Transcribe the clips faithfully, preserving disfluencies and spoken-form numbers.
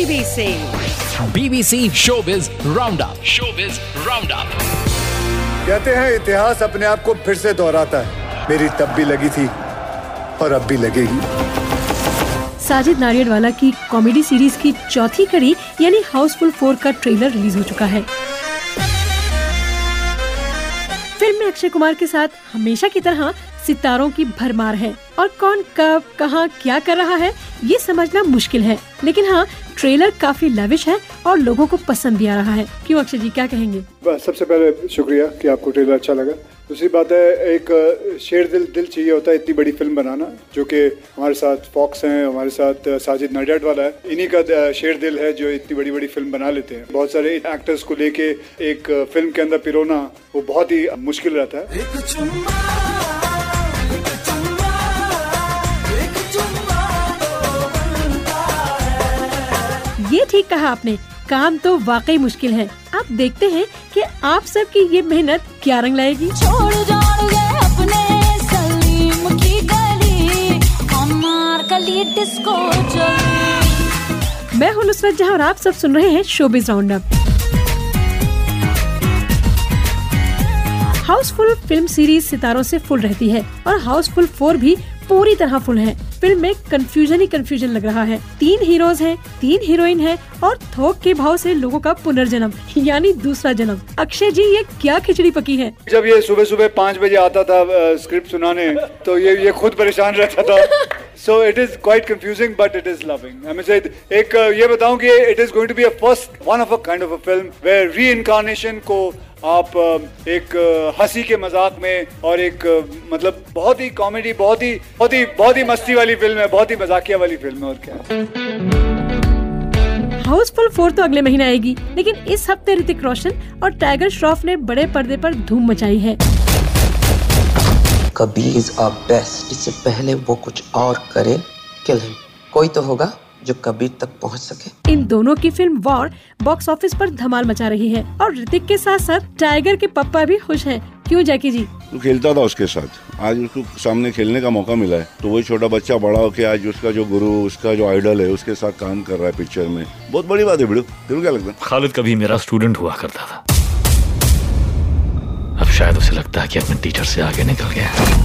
BBC BBC showbiz roundup. Showbiz roundup. कहते हैं इतिहास अपने आप को फिर से दोहराता है। मेरी तब भी लगी थी और अब भी लगेगी। साजिद नाडियाडवाला की कॉमेडी सीरीज की चौथी कड़ी यानी हाउसफुल फोर का ट्रेलर रिलीज हो चुका है। फिल्म में अक्षय कुमार के साथ हमेशा की तरह सितारों की भरमार है और कौन कब कहां क्या कर रहा है ये समझना मुश्किल है, लेकिन हाँ ट्रेलर काफी लविश है और लोगों को पसंद भी आ रहा है। क्यों अक्षय जी, क्या कहेंगे? सबसे पहले शुक्रिया कि आपको ट्रेलर अच्छा लगा। दूसरी बात है, एक शेर दिल दिल चाहिए होता है इतनी बड़ी फिल्म बनाना, जो कि हमारे साथ फॉक्स हैं, हमारे साथ साजिद नाडियाडवाला है, इन्हीं का शेर दिल है जो इतनी बड़ी बड़ी फिल्म बना लेते हैं। बहुत सारे एक्टर्स को लेके एक फिल्म के अंदर पिरोना वो बहुत ही मुश्किल रहता है। ये ठीक कहा आपने, काम तो वाकई मुश्किल है। अब देखते हैं कि आप सब की ये मेहनत क्या रंग लाएगी। छोड़ जाओगे अपने सलीम की गली, हमार गली डिस्को चली। मैं हूँ नुसरत जहाँ और आप सब सुन रहे हैं showbiz roundup. Housefull film series सितारों से फुल रहती है और हाउसफुल फोर भी पूरी तरह फुल है। फिल्म में कंफ्यूजन ही कंफ्यूजन लग रहा है। तीन हीरोज हैं, तीन हीरोइन हैं और थोक के भाव से लोगों का पुनर्जन्म यानी दूसरा जन्म। अक्षय जी, ये क्या खिचड़ी पकी है? जब ये सुबह सुबह पाँच बजे आता था स्क्रिप्ट सुनाने तो ये ये खुद परेशान रहता था। So it is quite confusing but it is loving. I mean एक ये बताऊं कि it is going to be a first one of a kind of a film where reincarnation को आप एक हंसी के मजाक में और एक मतलब बहुत ही कॉमेडी, बहुत ही बहुत ही बहुत ही मस्ती वाली फिल्म है, बहुत ही मजाकिया वाली फिल्म है। और क्या, हाउसफुल फोर तो अगले महीने आएगी, लेकिन इस हफ्ते ऋतिक रोशन और टाइगर श्रॉफ ने बड़े पर्दे पर धूम मचाई है। Kabir is our best. इससे पहले वो कुछ और करे, किल हिम। कोई तो होगा जो कबीर तक पहुंच सके। इन दोनों की फिल्म वॉर बॉक्स ऑफिस पर धमाल मचा रही है और ऋतिक के साथ साथ टाइगर के पप्पा भी खुश हैं। क्यों जैकी जी? तो खेलता था उसके साथ, आज उसको सामने खेलने का मौका मिला है, तो वही छोटा बच्चा बड़ा होके आज उसका जो गुरु, उसका जो आइडल है, उसके साथ काम कर रहा है पिक्चर में। बहुत बड़ी बात है बिड़ू। तेरे क्या लगता है? खालिद कभी मेरा स्टूडेंट हुआ करता था, अब शायद उसे लगता है कि अपने टीचर से आगे निकल गया।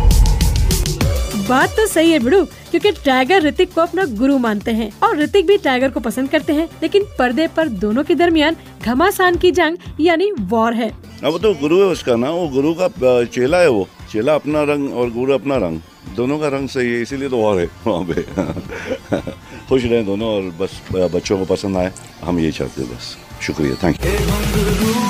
बात तो सही है बिड़ू, क्योंकि टाइगर ऋतिक को अपना गुरु मानते हैं और ऋतिक भी टाइगर को पसंद करते हैं, लेकिन पर्दे पर दोनों के दरमियान घमासान की जंग यानी वॉर है। अब तो गुरु है उसका ना, वो गुरु का चेला है, वो चेला अपना रंग और गुरु अपना रंग, दोनों का रंग सही है, इसीलिए तो वॉर है वहाँ पे। खुश रहे दोनों और बस बच्चों को पसंद आए, हम यही चाहते हैं बस। शुक्रिया, थैंक यू।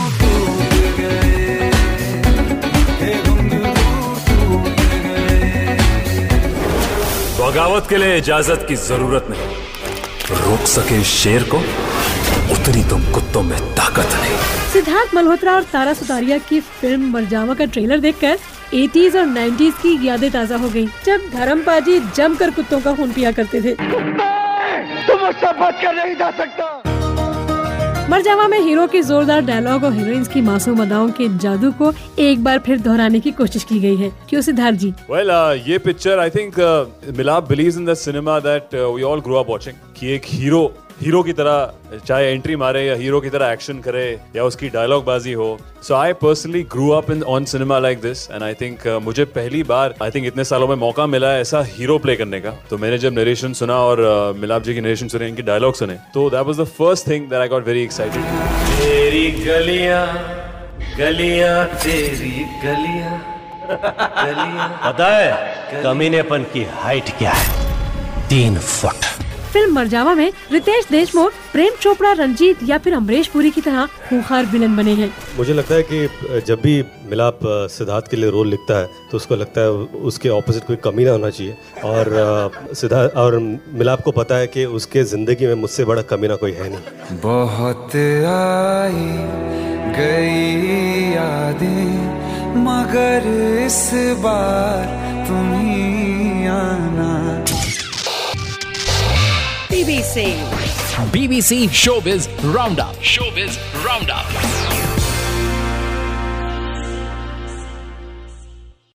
बगावत के लिए इजाजत की जरूरत नहीं, रोक सके शेर को उतनी तो कुत्तों में ताकत नहीं। सिद्धार्थ मल्होत्रा और तारा सुतारिया की फिल्म मरजावा का ट्रेलर देखकर एटीज़ और नाइंटीज़ की यादें ताजा हो गयी, जब धर्मपाजी जमकर कुत्तों का खून पिया करते थे। तुम मुझसे बच कर नहीं जा सकता। मरजावा में हीरो के जोरदार डायलॉग और हीरोइंस की मासूम अदाओं के जादू को एक बार फिर दोहराने की कोशिश की गई है। क्यों Siddharth ji? Well well, uh, ये picture I think Milap believes in the cinema that we all grow up watching, कि एक हीरो हीरो की तरह चाहे एंट्री मारे या हीरो की तरह एक्शन करे या उसकी डायलॉग बाजी हो। So I personally grew up in on cinema like this and I think मुझे पहली बार आई थिंक इतने सालों में मौका मिला है ऐसा हीरो प्ले करने का। तो मैंने जब नरेशन सुना और uh, मिलाप जी की नरेशन सुने, इनकी डायलॉग सुने, तो that was the first thing that I got very excited. तेरी गलियां गलियां तेरी गलियां गलियां। पता है कमीनेपन की हाइट क्या है? तीन फुट। फिल्म मरजावा में रितेश देशमुख, प्रेम चोपड़ा, रंजीत या फिर अमरीश पुरी की तरह खूंखार विलन बने हैं। मुझे लगता है कि जब भी मिलाप सिद्धार्थ के लिए रोल लिखता है तो उसको लगता है उसके ऑपोजिट कोई कमी ना होना चाहिए, और सिद्धार्थ और मिलाप को पता है कि उसके जिंदगी में मुझसे बड़ा कमी ना कोई है नहीं। बहुत आई गई यादें मगर इस बार तुम ही आना। BBC BBC showbiz roundup. Showbiz roundup.